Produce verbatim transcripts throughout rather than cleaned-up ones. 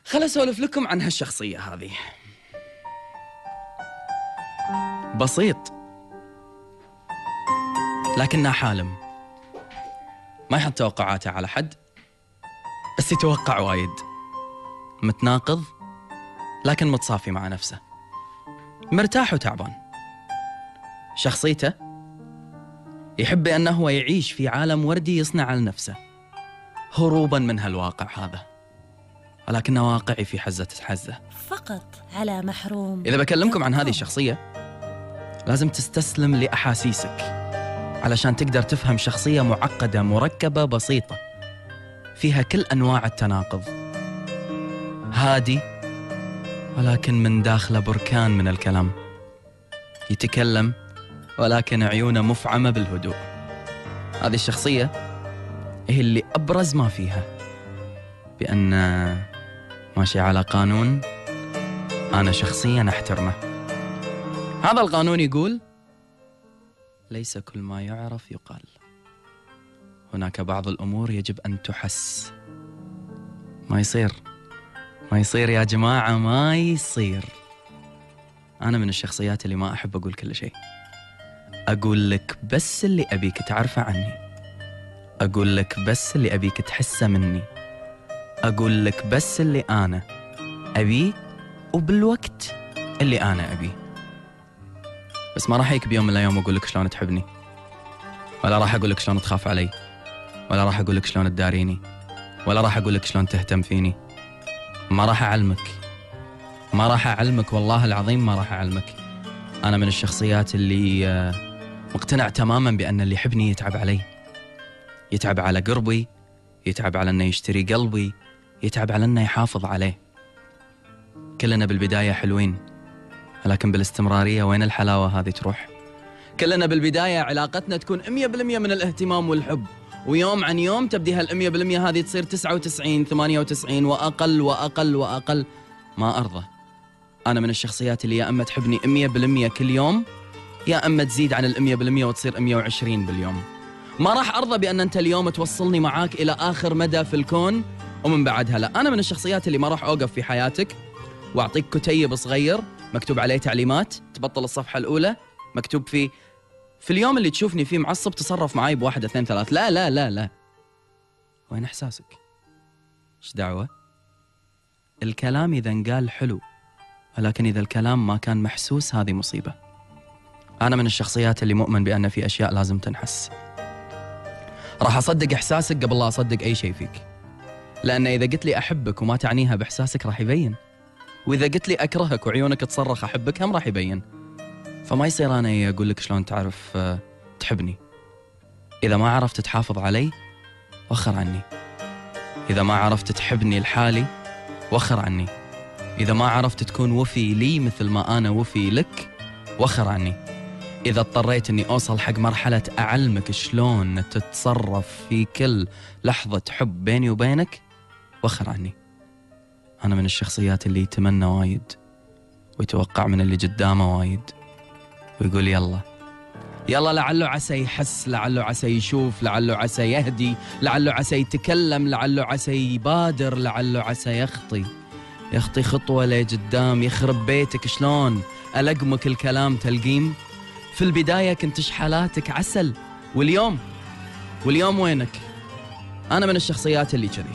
خل أسولف لكم عن هالشخصية هذه. بسيط لكنه حالم، ما يحط توقعاته على حد بس يتوقع وايد. متناقض لكن متصافي مع نفسه، مرتاح وتعبان. شخصيته يحب أنه هو يعيش في عالم وردي يصنع لنفسه هروبا من هالواقع هذا، ولكنه واقعي في حزة حزة. فقط على محروم. إذا بكلمكم عن هذه الشخصية لازم تستسلم لأحاسيسك علشان تقدر تفهم شخصية معقدة مركبة بسيطة فيها كل أنواع التناقض. هادي ولكن من داخله بركان من الكلام، يتكلم ولكن عيونه مفعمة بالهدوء. هذه الشخصية هي اللي أبرز ما فيها، بأن ماشي على قانون أنا شخصيا أحترمه. هذا القانون يقول ليس كل ما يعرف يقال، هناك بعض الأمور يجب أن تحس. ما يصير ما يصير يا جماعة، ما يصير. أنا من الشخصيات اللي ما أحب أقول كل شيء، أقول لك بس اللي أبيك تعرفه عني، أقول لك بس اللي أبيك تحسه مني، أقول لك بس اللي أنا أبيه وبالوقت اللي أنا أبيه. بس ما راح هيك بيوم من الأيام أقول لك شلون تحبني، ولا راح أقول لك شلون تخاف علي، ولا راح أقول لك شلون تداريني، ولا راح أقول لك شلون تهتم فيني. ما راح أعلمك، ما راح أعلمك، والله العظيم ما راح أعلمك. أنا من الشخصيات اللي مقتنع تماما بأن اللي يحبني يتعب علي، يتعب على قربي، يتعب على أنه يشتري قلبي، يتعب على أنه يحافظ عليه. كلنا بالبداية حلوين، لكن بالاستمرارية وين الحلاوة هذه تروح؟ كلنا بالبداية علاقتنا تكون مية بالمية من الاهتمام والحب، ويوم عن يوم تبدي هالمية بالمية هذه تصير تسعة وتسعين ثمانية وتسعين وأقل وأقل وأقل. ما أرضى. أنا من الشخصيات اللي يا أما تحبني مية بالمية كل يوم، يا أما تزيد عن المية بالمية وتصير مية وعشرين باليوم. ما راح أرضى بأن أنت اليوم توصلني معاك إلى آخر مدى في الكون ومن بعدها لا. أنا من الشخصيات اللي ما راح أوقف في حياتك وأعطيك كتيب صغير مكتوب عليه تعليمات تبطل الصفحة الأولى، مكتوب فيه في اليوم اللي تشوفني فيه معصب تصرف معي بواحد اثنين ثلاث. لا لا لا لا. وين إحساسك؟ إيش دعوة؟ الكلام إذا انقال حلو، ولكن إذا الكلام ما كان محسوس هذه مصيبة. أنا من الشخصيات اللي مؤمن بأن في أشياء لازم تنحس. راح أصدق إحساسك قبل لا أصدق أي شيء فيك، لأن إذا قلت لي أحبك وما تعنيها بإحساسك راح يبين، وإذا قلت لي أكرهك وعيونك تصرخ أحبك هم راح يبين. فما يصير أنا أقول لك شلون تعرف تحبني. إذا ما عرفت تحافظ علي وخر عني، إذا ما عرفت تحبني لحالي وخر عني، إذا ما عرفت تكون وفي لي مثل ما أنا وفي لك وخر عني، إذا اضطريت أني أوصل حق مرحلة أعلمك شلون تتصرف في كل لحظة حب بيني وبينك وخر عني. أنا من الشخصيات اللي يتمنى وايد ويتوقع من اللي قدامه وايد، ويقول يلا يلا لعله عسى يحس، لعله عسى يشوف، لعله عسى يهدي، لعله عسى يتكلم، لعله عسى يبادر، لعله عسى يخطي يخطي خطوة لقدام يخرب بيتك. شلون ألقمك الكلام تلقيم؟ في البداية كنت حالاتك عسل، واليوم واليوم وينك؟ أنا من الشخصيات اللي كذي.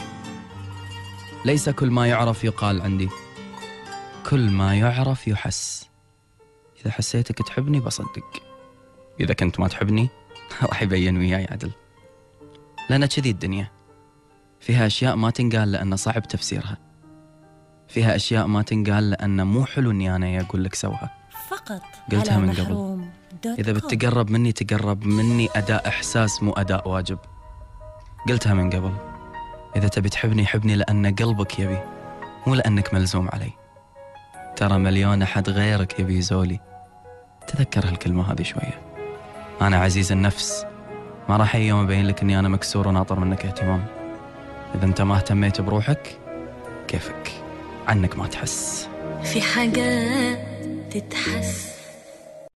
ليس كل ما يعرف يقال عندي، كل ما يعرف يحس. إذا حسيتك تحبني بصدق، إذا كنت ما تحبني راح يبين وياي عدل. لأن كذي الدنيا فيها أشياء ما تنقال لأن صعب تفسيرها، فيها أشياء ما تنقال لأن مو حلو أني أنا أقول لك سوها. فقط قلتها من قبل، إذا بتقرب مني تقرب مني أداء إحساس مو أداء واجب. قلتها من قبل، إذا تبي تحبني حبني لأن قلبك يبي، مو لأنك ملزوم علي. ترى مليون أحد غيرك يبي يزولي. تذكر هالكلمة هذه شوية. أنا عزيز النفس، ما راح أي يوم أبين لك أني أنا مكسور وناطر منك اهتمام. إذا أنت ما اهتميت بروحك كيفك، عنك ما تحس. في حاجات تتحس